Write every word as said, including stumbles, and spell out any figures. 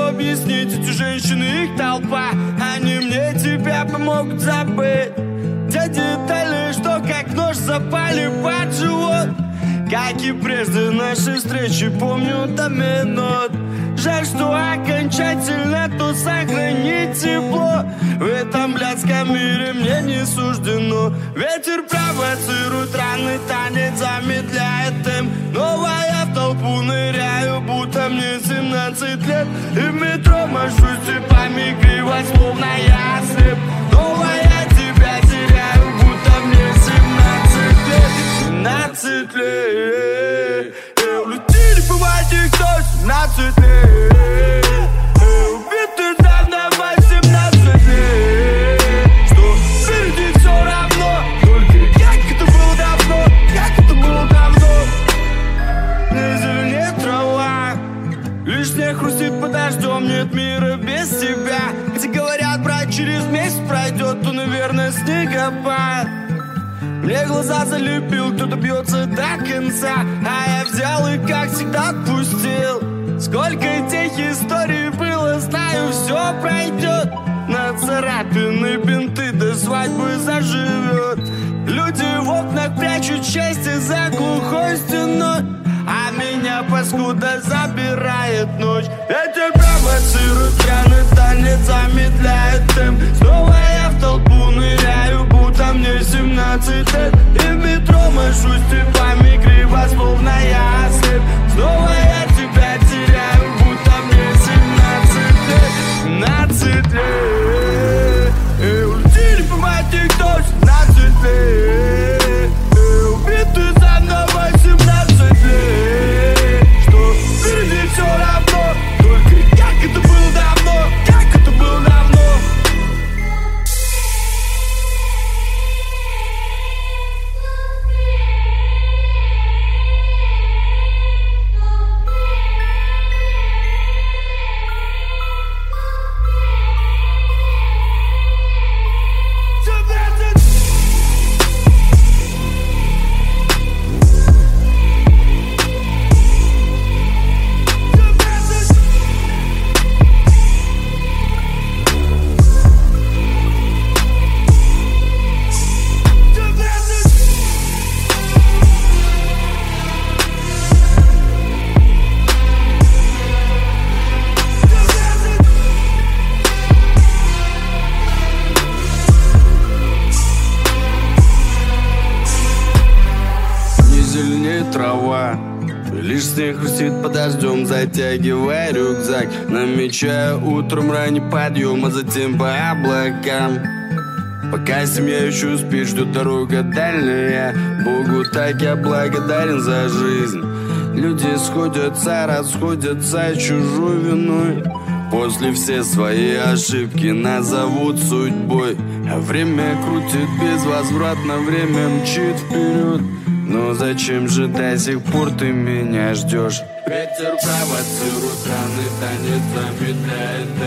объяснить, эти женщины, их толпа. Они мне тебя помогут забыть те детали, что как нож запали под живот. Как и прежде наши встречи помню до минут. Жаль, что окончательно тут сохранить тепло. В этом блядском мире мне не суждено. Ветер провоцирует, раны танец замедляет темп. Новая в толпу ныряю, будто мне семнадцать лет. И в метро машу степами криво, словно я слеп. Новая тебя теряю, будто мне семнадцать лет. семнадцать лет. Улетели по воде, кто семнадцать лет. Убитый давно восемнадцать лет. Что впереди все равно, только как это было давно, как это было давно. Не зеленеет трава, лишь снег хрустит под дождем. Нет мира без тебя. Хотя говорят, брат, через месяц пройдет, то, наверное, снегопад. Мне глаза залепил, кто-то бьется до конца, а я взял и, как всегда, отпустил. Сколько тех историй было, знаю, все пройдет. На царапины бинты до свадьбы заживет. Люди в окнах прячут счастье за глухой стеной, а меня, паскуда, забирает ночь. Ветер провоцирует, пьяный танец замедляет темп. Снова я в толпу ныряю, будто мне семнадцать лет. И в метро машу степами криво, словно я слеп. Снова я тебя теряю, будто мне семнадцать лет. семнадцать лет. И улетели по мате, кто семнадцать лет. И убитый за мной восемнадцать лет. Что впереди все равно, только как это было давно, как это было давно. Трава, лишь снег хрустит под дождем, затягивая рюкзак. Намечаю утром ранний подъем, а затем по облакам. Пока семья еще спит, ждет дорога дальняя. Богу так я благодарен за жизнь. Люди сходятся, расходятся чужой виной. После все свои ошибки назовут судьбой. А время крутит безвозвратно, время мчит вперед. Но зачем же до сих пор ты меня ждешь? Ветер провоцирует, раны танец замедляет темп.